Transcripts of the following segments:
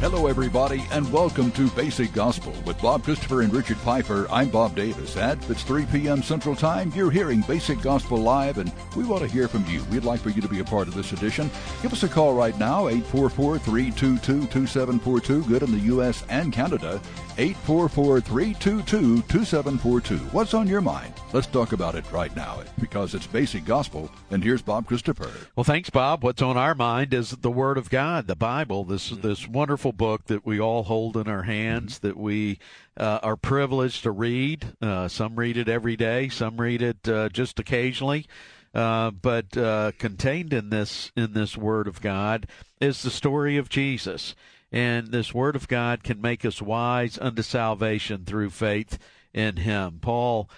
Hello, everybody, and welcome to Basic Gospel with Bob Christopher and Richard Pfeiffer. I'm Bob Davis. At it's 3 p.m. Central Time. You're hearing Basic Gospel Live, and we want to hear from you. We'd like for you to be a part of this edition. Give us a call right now, 844-322-2742, good in the U.S. and Canada, 844-322-2742. What's on your mind? Let's talk about it right now, because it's Basic Gospel, and here's Bob Christopher. Well, thanks, Bob. What's on our mind is the Word of God, the Bible, this wonderful book that we all hold in our hands, that we are privileged to read. Some read it every day, some read it just occasionally. But contained in this Word of God is the story of Jesus. And this Word of God can make us wise unto salvation through faith in Him. Paul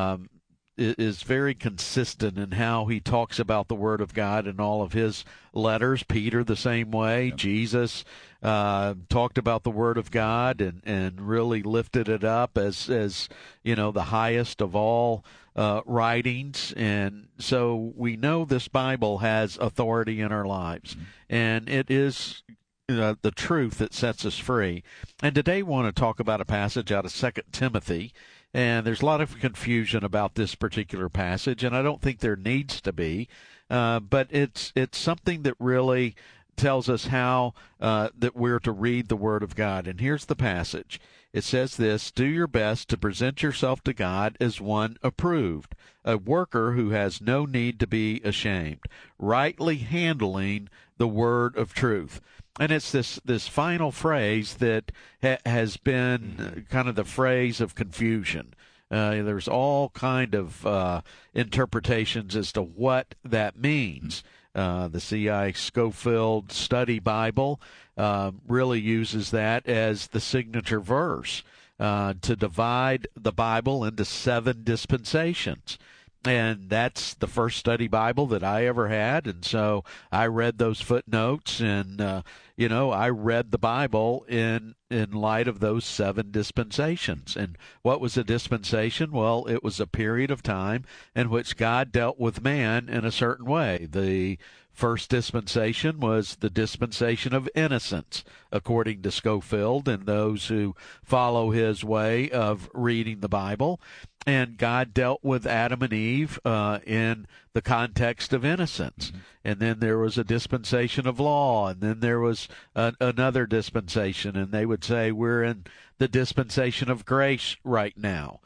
is very consistent in how he talks about the Word of God in all of his letters. Peter the same way. Yep. Jesus talked about the Word of God and really lifted it up as you know, the highest of all writings. And so we know this Bible has authority in our lives. Mm-hmm. And it is the truth that sets us free. And today we want to talk about a passage out of 2 Timothy. And there's a lot of confusion about this particular passage, and I don't think there needs to be. But it's something that really tells us how that we're to read the Word of God. And here's the passage. It says this: "Do your best to present yourself to God as one approved, a worker who has no need to be ashamed, rightly handling the word of truth." And it's this final phrase that has been kind of the phrase of confusion. There's all kind of interpretations as to what that means. The C.I. Scofield Study Bible really uses that as the signature verse to divide the Bible into 7 dispensations. And that's the first study Bible that I ever had. And so I read those footnotes, and, I read the Bible in light of those 7 dispensations. And what was a dispensation? Well, it was a period of time in which God dealt with man in a certain way. The first dispensation was the dispensation of innocence, according to Scofield and those who follow his way of reading the Bible. And God dealt with Adam and Eve in the context of innocence. Mm-hmm. And then there was a dispensation of law, and then there was another dispensation, and they would say we're in the dispensation of grace right now.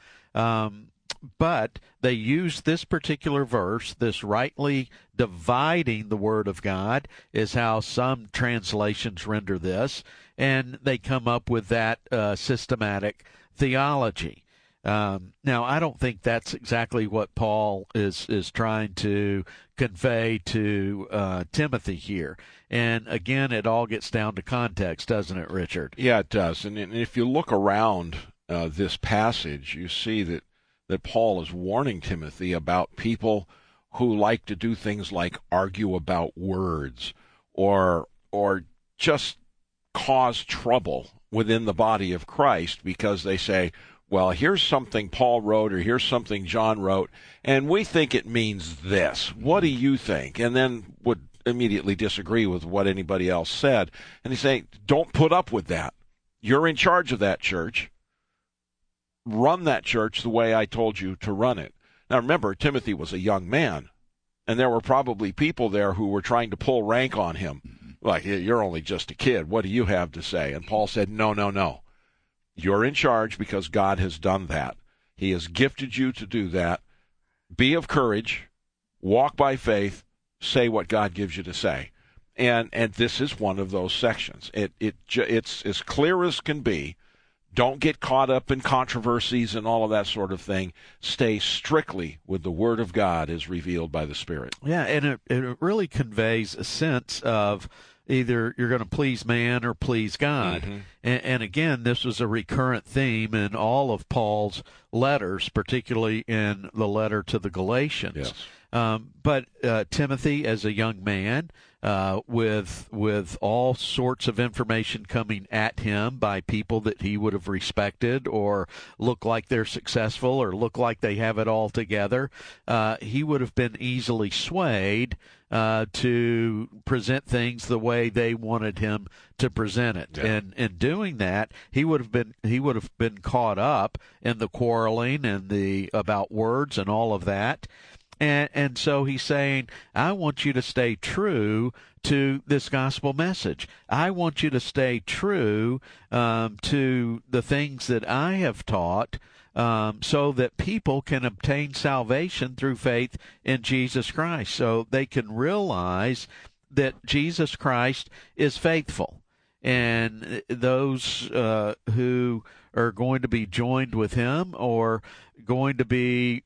But they used this particular verse, this rightly dividing the Word of God is how some translations render this, and they come up with that systematic theology. Now, I don't think that's exactly what Paul is trying to convey to Timothy here. And again, it all gets down to context, doesn't it, Richard? Yeah, it does. And if you look around this passage, you see that Paul is warning Timothy about people who like to do things like argue about words or just cause trouble within the body of Christ because they say, well, here's something Paul wrote or here's something John wrote, and we think it means this. What do you think? And then would immediately disagree with what anybody else said. And he's saying, don't put up with that. You're in charge of that church. Run that church the way I told you to run it. Now, remember, Timothy was a young man, and there were probably people there who were trying to pull rank on him. Like, you're only just a kid. What do you have to say? And Paul said, no. You're in charge because God has done that. He has gifted you to do that. Be of courage. Walk by faith. Say what God gives you to say. And this is one of those sections. It's as clear as can be. Don't get caught up in controversies and all of that sort of thing. Stay strictly with the Word of God as revealed by the Spirit. Yeah, and it really conveys a sense of either you're going to please man or please God. Mm-hmm. And again, this was a recurrent theme in all of Paul's letters, particularly in the letter to the Galatians. But Timothy, as a young man, with all sorts of information coming at him by people that he would have respected or look like they're successful or look like they have it all together, he would have been easily swayed to present things the way they wanted him to present it. Yeah. And in doing that, he would have been caught up in the quarreling and the about words and all of that. And so he's saying, I want you to stay true to this gospel message. I want you to stay true to the things that I have taught, so that people can obtain salvation through faith in Jesus Christ, so they can realize that Jesus Christ is faithful. And those who are going to be joined with him or going to be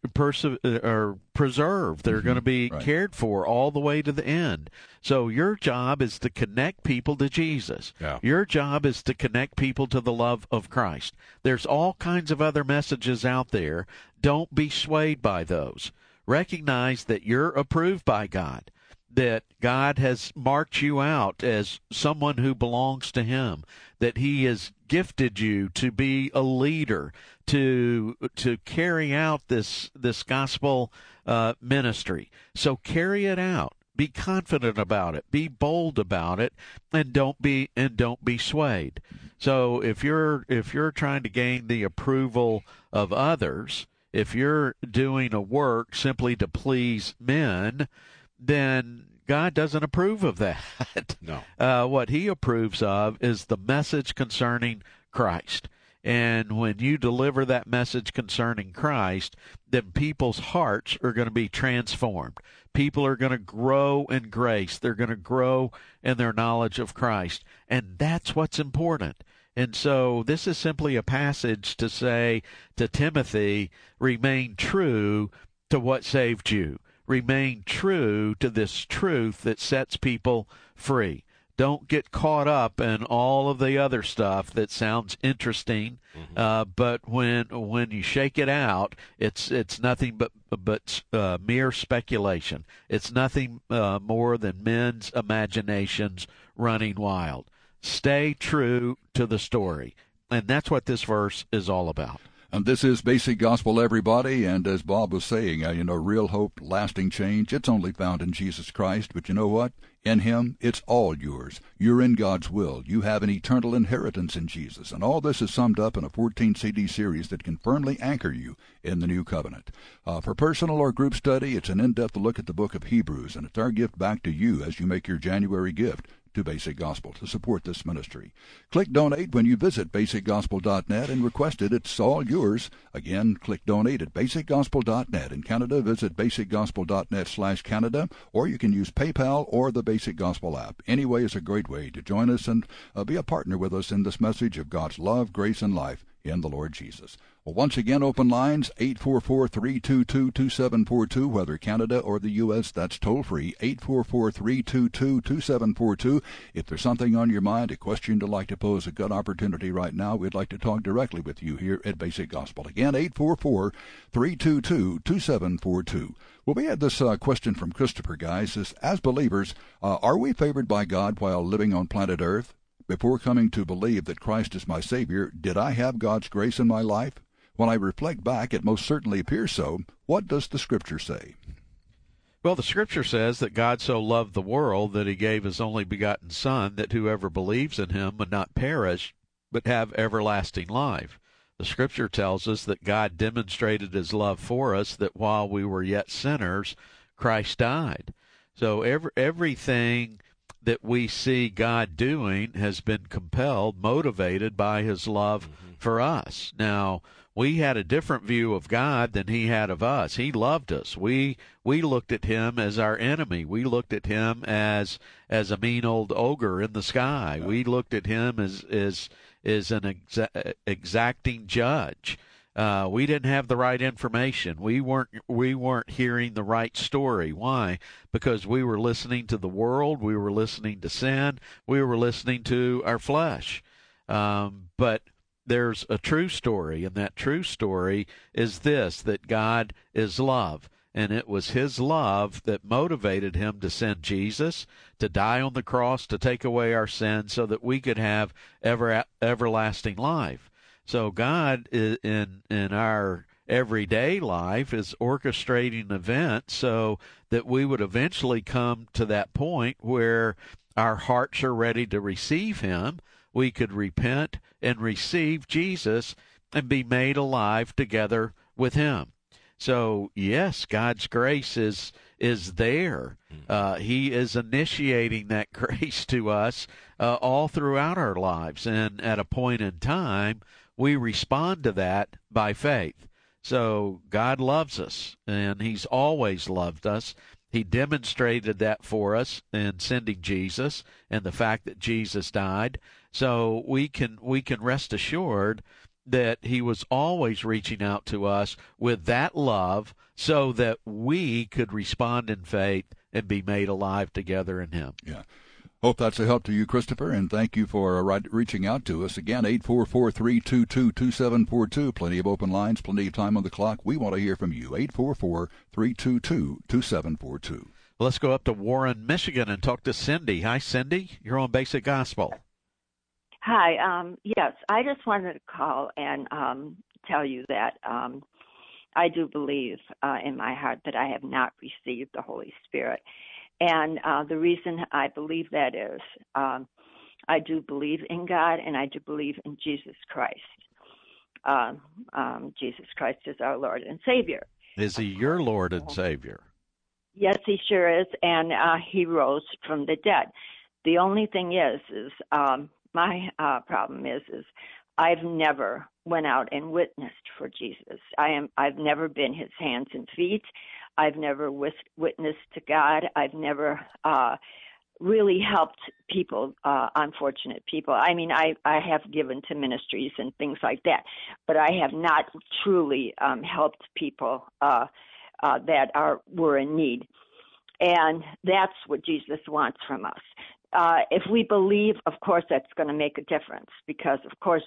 preserved. They're going to be cared for all the way to the end. So your job is to connect people to Jesus. Yeah. Your job is to connect people to the love of Christ. There's all kinds of other messages out there. Don't be swayed by those. Recognize that you're approved by God, that God has marked you out as someone who belongs to him, that he has gifted you to be a leader, to carry out this gospel ministry. So carry it out. Be confident about it. Be bold about it, and don't be swayed. So if you're trying to gain the approval of others, if you're doing a work simply to please men, then God doesn't approve of that. No. What he approves of is the message concerning Christ. And when you deliver that message concerning Christ, then people's hearts are going to be transformed. People are going to grow in grace. They're going to grow in their knowledge of Christ. And that's what's important. And so this is simply a passage to say to Timothy, remain true to what saved you. Remain true to this truth that sets people free. Don't get caught up in all of the other stuff that sounds interesting, but when you shake it out, it's nothing but mere speculation. It's nothing more than men's imaginations running wild. Stay true to the story, and that's what this verse is all about. And this is Basic Gospel, everybody, and as Bob was saying, real hope, lasting change, it's only found in Jesus Christ, but you know what? In him, it's all yours. You're in God's will. You have an eternal inheritance in Jesus, and all this is summed up in a 14-CD series that can firmly anchor you in the new covenant. For personal or group study, it's an in-depth look at the book of Hebrews, and it's our gift back to you as you make your January gift to Basic Gospel to support this ministry. Click Donate when you visit basicgospel.net and request it. It's all yours. Again, click Donate at basicgospel.net. In Canada, visit basicgospel.net/Canada, or you can use PayPal or the Basic Gospel app. Any way is a great way to join us and be a partner with us in this message of God's love, grace, and life in the Lord Jesus. Well, once again, open lines, 844-322-2742, whether Canada or the U.S., that's toll-free, 844-322-2742. If there's something on your mind, a question you'd like to pose, a good opportunity right now, we'd like to talk directly with you here at Basic Gospel. Again, 844-322-2742. Well, we had this question from Christopher, guys. As believers, are we favored by God while living on planet Earth? Before coming to believe that Christ is my Savior, did I have God's grace in my life? When I reflect back, it most certainly appears so. What does the Scripture say? Well, the Scripture says that God so loved the world that he gave his only begotten Son, that whoever believes in him would not perish, but have everlasting life. The Scripture tells us that God demonstrated his love for us, that while we were yet sinners, Christ died. So everything that we see God doing has been compelled, motivated by his love for us. Now, we had a different view of God than he had of us. He loved us. We looked at him as our enemy. We looked at him as a mean old ogre in the sky. We looked at him as an exacting judge. We didn't have the right information. We weren't hearing the right story. Why? Because we were listening to the world. We were listening to sin. We were listening to our flesh. But there's a true story, and that true story is this, that God is love. And it was his love that motivated him to send Jesus, to die on the cross, to take away our sins so that we could have everlasting life. So God in our everyday life is orchestrating events so that we would eventually come to that point where our hearts are ready to receive him. We could repent and receive Jesus and be made alive together with him. So, yes, God's grace is there. He is initiating that grace to us all throughout our lives. And at a point in time, we respond to that by faith. So God loves us, and he's always loved us. He demonstrated that for us in sending Jesus and the fact that Jesus died. So we can rest assured that he was always reaching out to us with that love so that we could respond in faith and be made alive together in him. Yeah. Hope that's a help to you, Christopher, and thank you for reaching out to us. Again, 844-322-2742. Plenty of open lines, plenty of time on the clock. We want to hear from you. 844-322-2742. Let's go up to Warren, Michigan, and talk to Cindy. Hi, Cindy. You're on Basic Gospel. Hi. Yes, I just wanted to call and tell you that I do believe in my heart that I have not received the Holy Spirit. And the reason I believe that is I do believe in God, and I do believe in Jesus Christ. Jesus Christ is our Lord and Savior. Is he your Lord and Savior? Yes, he sure is, and he rose from the dead. The only thing is my problem is I've never went out and witnessed for Jesus. I've never been his hands and feet. I've never witnessed to God. I've never really helped people, unfortunate people. I mean, I have given to ministries and things like that, but I have not truly helped people that were in need. And that's what Jesus wants from us. If we believe, of course, that's going to make a difference because, of course,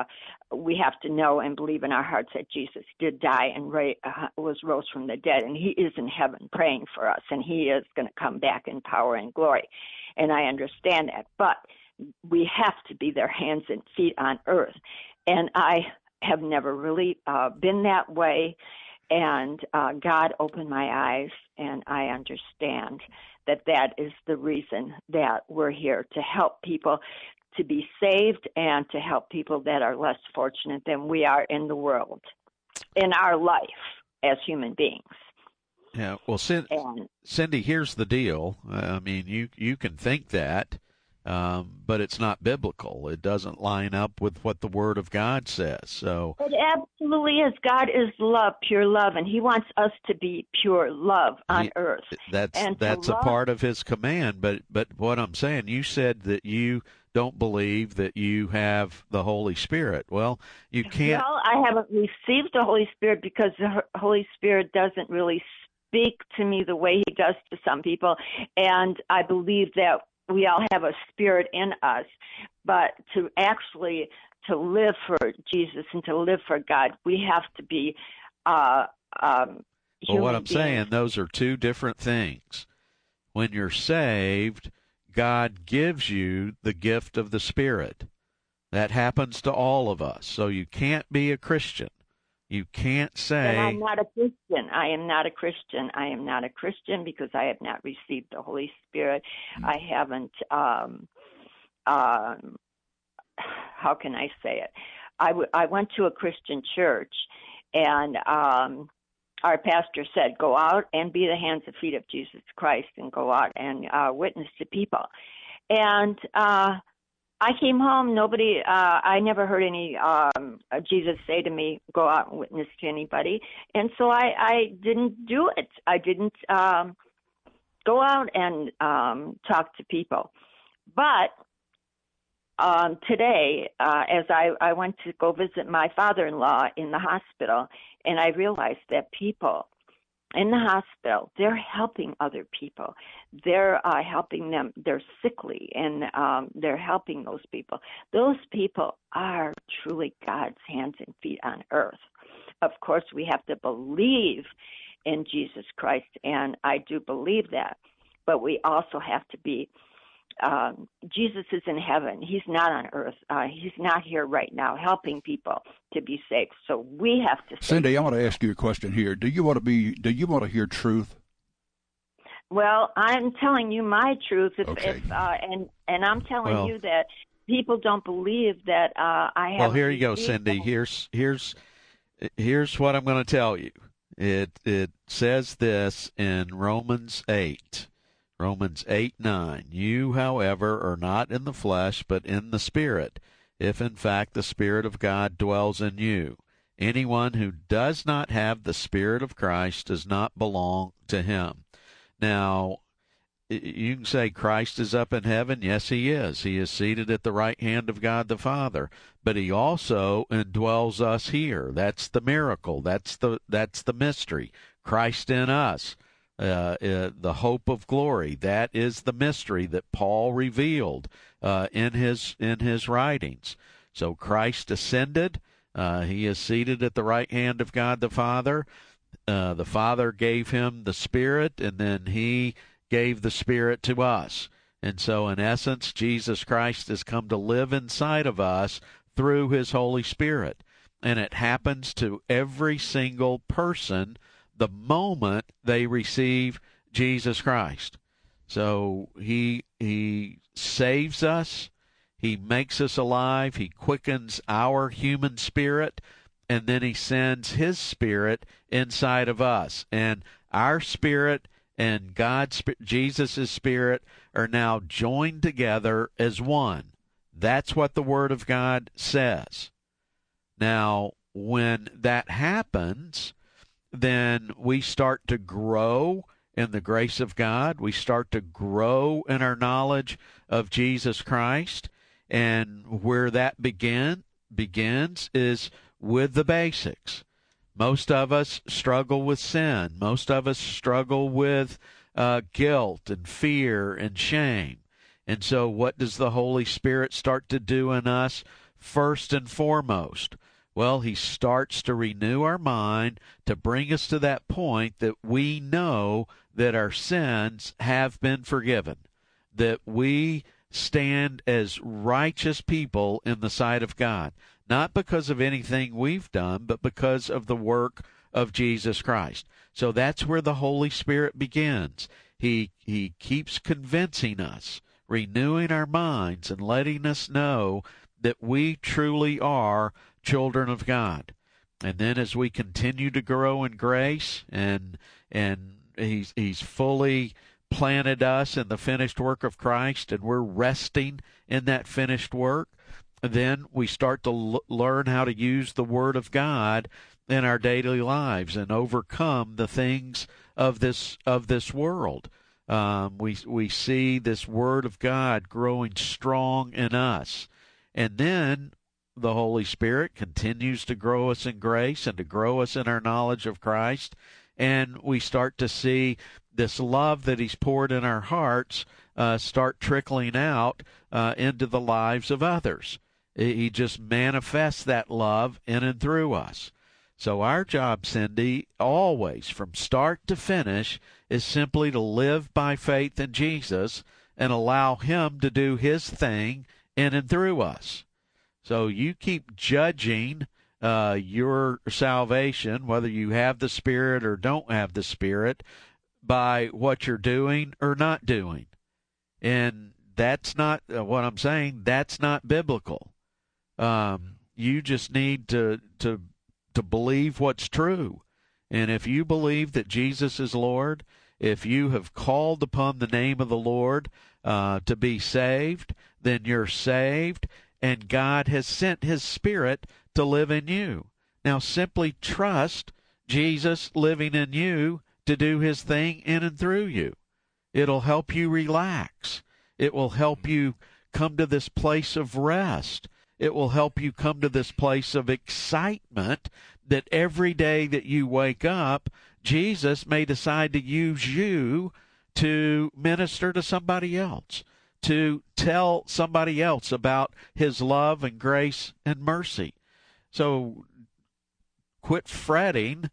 we have to know and believe in our hearts that Jesus did die and rose from the dead, and he is in heaven praying for us, and he is going to come back in power and glory. And I understand that, but we have to be their hands and feet on earth. And I have never really been that way, and God opened my eyes, and I understand that is the reason that we're here, to help people to be saved and to help people that are less fortunate than we are in the world, in our life as human beings. Yeah, well, Cindy, here's the deal. I mean, you can think that, but it's not biblical. It doesn't line up with what the Word of God says. So it absolutely is. God is love, pure love, and he wants us to be pure love on earth. That's a part of his command. But what I'm saying, you said that you don't believe that you have the Holy Spirit. Well, you can't. Well, I haven't received the Holy Spirit because the Holy Spirit doesn't really speak to me the way he does to some people, and I believe that we all have a spirit in us, but to actually to live for Jesus and to live for God, we have to be well, what I'm beings. saying, those are two different things. When you're saved, God gives you the gift of the Spirit. That happens to all of us. So you can't be a Christian. You can't say... And I'm not a Christian. I am not a Christian. I am not a Christian because I have not received the Holy Spirit. I haven't... how can I say it? I went to a Christian church, and our pastor said, go out and be the hands and feet of Jesus Christ and go out and witness to people. And I came home, I never heard any Jesus say to me, go out and witness to anybody. And so I didn't do it. I didn't go out and talk to people. But today, as I went to go visit my father-in-law in the hospital, and I realized that people in the hospital, they're helping other people. They're helping them. They're sickly, and they're helping those people. Those people are truly God's hands and feet on earth. Of course, we have to believe in Jesus Christ, and I do believe that. But we also have to be, Jesus is in heaven. He's not on earth. He's not here right now helping people to be saved. So we have to. Cindy, I want to ask you a question here. Do you want to hear truth? Well, I'm telling you my truth, Okay. and I'm telling you that people don't believe that I have. Well, here you go, Cindy. Here's what I'm going to tell you. It says this in Romans 8. Romans 8:9. You, however, are not in the flesh, but in the Spirit, if in fact the Spirit of God dwells in you. Anyone who does not have the Spirit of Christ does not belong to him. Now, you can say Christ is up in heaven. Yes, he is. He is seated at the right hand of God the Father. But he also indwells us here. That's the miracle. That's the mystery. Christ in us, the hope of glory. That is the mystery that Paul revealed in his writings. So Christ ascended. He is seated at the right hand of God the Father. The Father gave him the Spirit, and then he gave the Spirit to us. And so, in essence, Jesus Christ has come to live inside of us through his Holy Spirit. And it happens to every single person the moment they receive Jesus Christ. So he saves us, he makes us alive, he quickens our human spirit, and then he sends his Spirit inside of us. And our spirit and Jesus' Spirit are now joined together as one. That's what the Word of God says. Now, when that happens, then we start to grow in the grace of God. We start to grow in our knowledge of Jesus Christ. And where that begins is with the basics. Most of us struggle with sin. Most of us struggle with guilt and fear and shame. And so what does the Holy Spirit start to do in us first and foremost? Well, he starts to renew our mind to bring us to that point that we know that our sins have been forgiven, that we stand as righteous people in the sight of God, not because of anything we've done, but because of the work of Jesus Christ. So that's where the Holy Spirit begins. He keeps convincing us, renewing our minds, and letting us know that we truly are children of God. And then as we continue to grow in grace, and he's fully planted us in the finished work of Christ, and we're resting in that finished work, then we start to learn how to use the Word of God in our daily lives and overcome the things of this world. We see this Word of God growing strong in us. And then the Holy Spirit continues to grow us in grace and to grow us in our knowledge of Christ. And we start to see this love that he's poured in our hearts start trickling out into the lives of others. He just manifests that love in and through us. So our job, Cindy, always from start to finish, is simply to live by faith in Jesus and allow him to do his thing in and through us. So you keep judging your salvation, whether you have the Spirit or don't have the Spirit, by what you're doing or not doing. And that's not what I'm saying. That's not biblical. You just need to believe what's true. And if you believe that Jesus is Lord, if you have called upon the name of the Lord to be saved, then you're saved, and God has sent his Spirit to live in you. Now simply trust Jesus living in you to do his thing in and through you. It'll help you relax. It will help you come to this place of rest. It will help you come to this place of excitement that every day that you wake up, Jesus may decide to use you to minister to somebody else, to tell somebody else about his love and grace and mercy. So quit fretting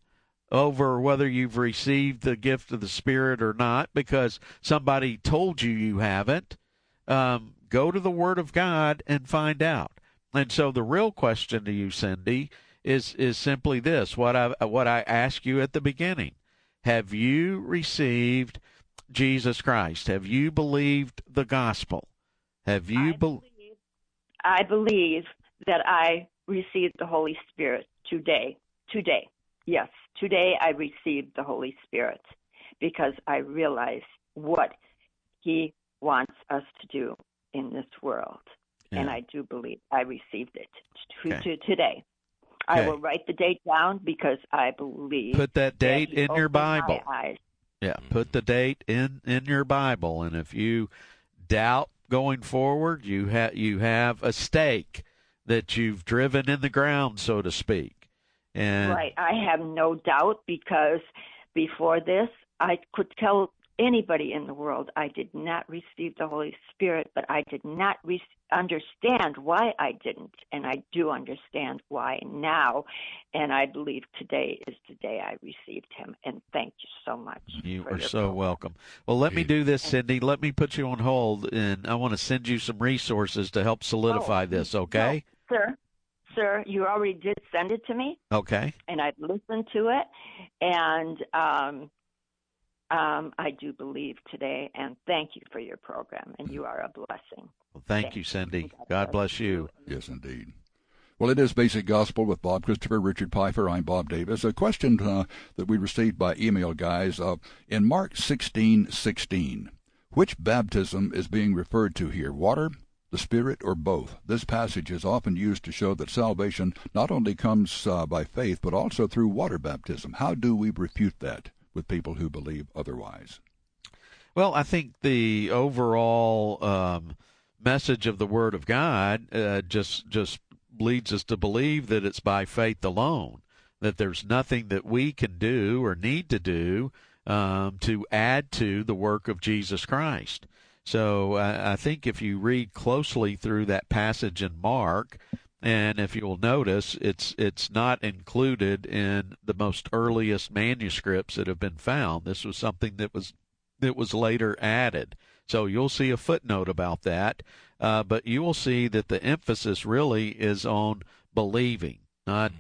over whether you've received the gift of the Spirit or not because somebody told you haven't. Go to the Word of God and find out. And so the real question to you, Cindy, is simply this: what I asked you at the beginning. Have you received Jesus Christ? Have you believed the gospel? Have you I believe that I received the Holy Spirit today. Yes, today I received the Holy Spirit because I realize what He wants us to do in this world. Yeah. And I do believe I received it today. Okay. I will write the date down because I believe. Put that date in your Bible. My eyes. Yeah, put the date in your Bible. And if you doubt going forward, you have a stake that you've driven in the ground, so to speak. And right. I have no doubt because before this, I could tell anybody in the world I did not receive the Holy Spirit, but I did not understand why I didn't. And I do understand why now. And I believe today is the day I received Him. And thank you so much. You are so welcome. Well, let me do this, Cindy. Let me put you on hold, and I want to send you some resources to help solidify this, okay? No, Sir, you already did send it to me. Okay. And I've listened to it. And I do believe today, and thank you for your program, and you are a blessing. Well, thank you, Cindy. God bless you. Yes, indeed. Well, it is Basic Gospel with Bob Christopher, Richard Pfeiffer. I'm Bob Davis. A question that we received by email, guys. In Mark 16:16, which baptism is being referred to here? Water, the Spirit, or both? This passage is often used to show that salvation not only comes by faith, but also through water baptism. How do we refute that with people who believe otherwise? Well, I think the overall message of the Word of God just leads us to believe that it's by faith alone, that there's nothing that we can do or need to do to add to the work of Jesus Christ. So I think if you read closely through that passage in Mark, and if you'll notice, it's not included in the most earliest manuscripts that have been found. This was something that was later added. So you'll see a footnote about that, but you will see that the emphasis really is on believing, not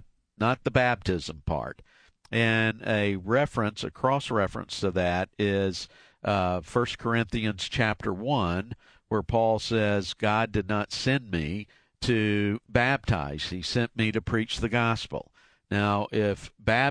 the baptism part. And a cross-reference to that is 1 Corinthians chapter 1, where Paul says, God did not send me to baptize. He sent me to preach the gospel. Now, if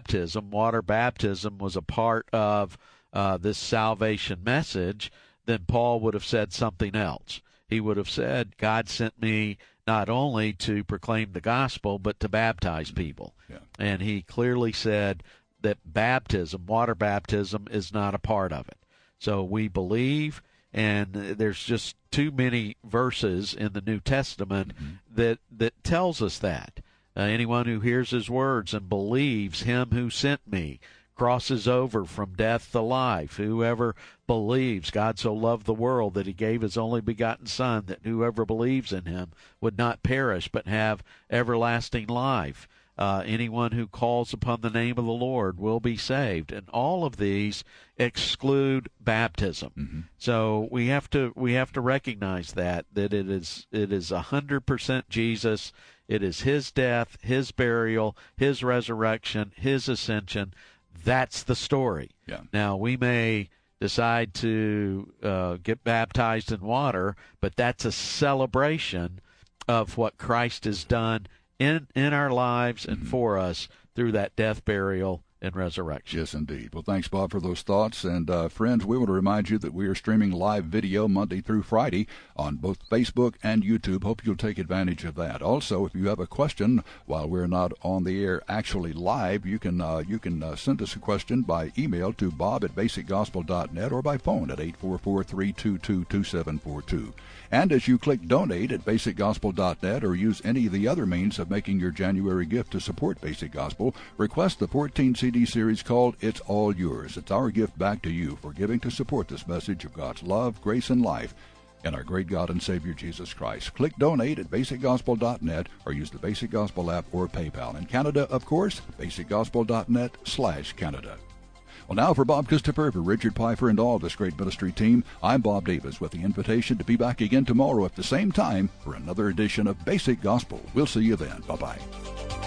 water baptism, was a part of this salvation message, then Paul would have said something else. He would have said, God sent me not only to proclaim the gospel, but to baptize people. Yeah. And he clearly said that water baptism, is not a part of it. So we believe, and there's just too many verses in the New Testament that tells us that. Anyone who hears his words and believes him who sent me crosses over from death to life. Whoever believes, God so loved the world that he gave his only begotten Son, that whoever believes in him would not perish but have everlasting life. Anyone who calls upon the name of the Lord will be saved. And all of these exclude baptism. So we have to recognize that it is 100% Jesus. It is his death, his burial, his resurrection, his ascension. That's the story. Yeah. Now, we may decide to get baptized in water, but that's a celebration of what Christ has done in our lives and for us through that death, burial, and resurrection. Yes, indeed. Well, thanks, Bob, for those thoughts. And, friends, we want to remind you that we are streaming live video Monday through Friday on both Facebook and YouTube. Hope you'll take advantage of that. Also, if you have a question while we're not on the air actually live, you can send us a question by email to bob@basicgospel.net or by phone at 844-322-2742. And as you click Donate at basicgospel.net or use any of the other means of making your January gift to support Basic Gospel, request the 14 CD series called It's All Yours. It's our gift back to you for giving to support this message of God's love, grace, and life in our great God and Savior Jesus Christ. Click donate at basicgospel.net or use the Basic Gospel app or PayPal. In Canada, of course, basicgospel.net/Canada. Well, now for Bob Christopher, for Richard Pfeiffer, and all this great ministry team, I'm Bob Davis with the invitation to be back again tomorrow at the same time for another edition of Basic Gospel. We'll see you then. Bye-bye.